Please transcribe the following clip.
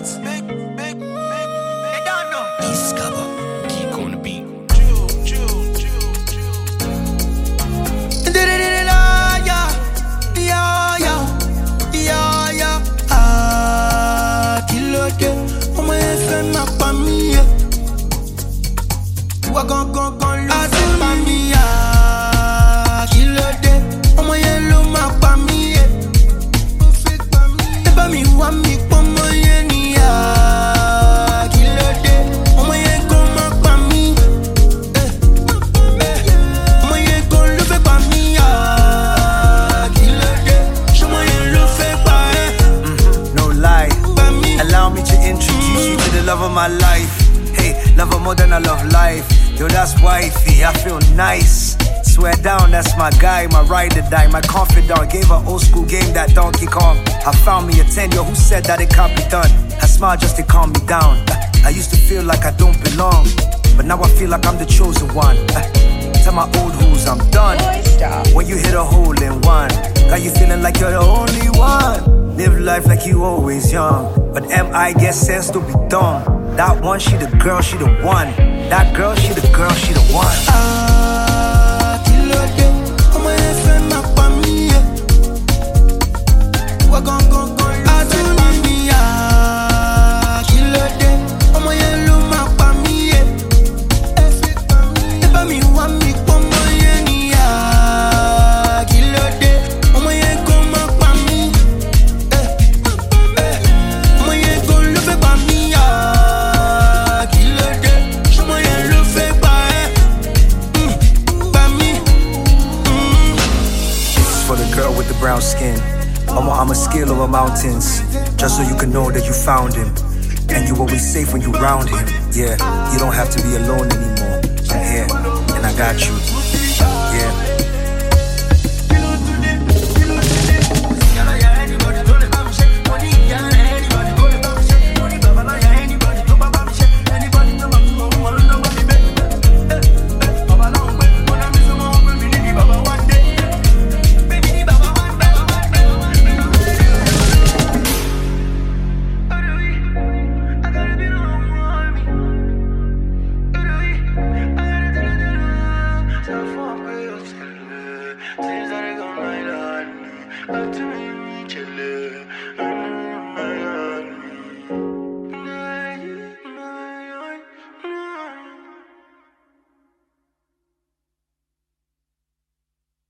beats. They don't know. Discover. Keep on the beat. Love of my life, hey, love her more than I love life. Yo, that's wifey, I feel nice. Swear down, that's my guy, my ride or die, my confidant. Gave her old school game, that Donkey Kong. I found me a 10, yo, who said that it can't be done? I smile just to calm me down. I used to feel like I don't belong, but now I feel like I'm the chosen one. Tell my old who's I'm done. When you hit a hole in one, got you feeling like you're the only one. Live life like you always young, but M.I. get sense to be dumb. That one, she the girl, she the one. That girl, she the girl, she the one. With the brown skin, I'm a scale over mountains, just so you can know that you found him, and you always safe when you round him. Yeah, you don't have to be alone anymore. I'm here, and I got you. Yeah. Seems that it go right on. Up to me.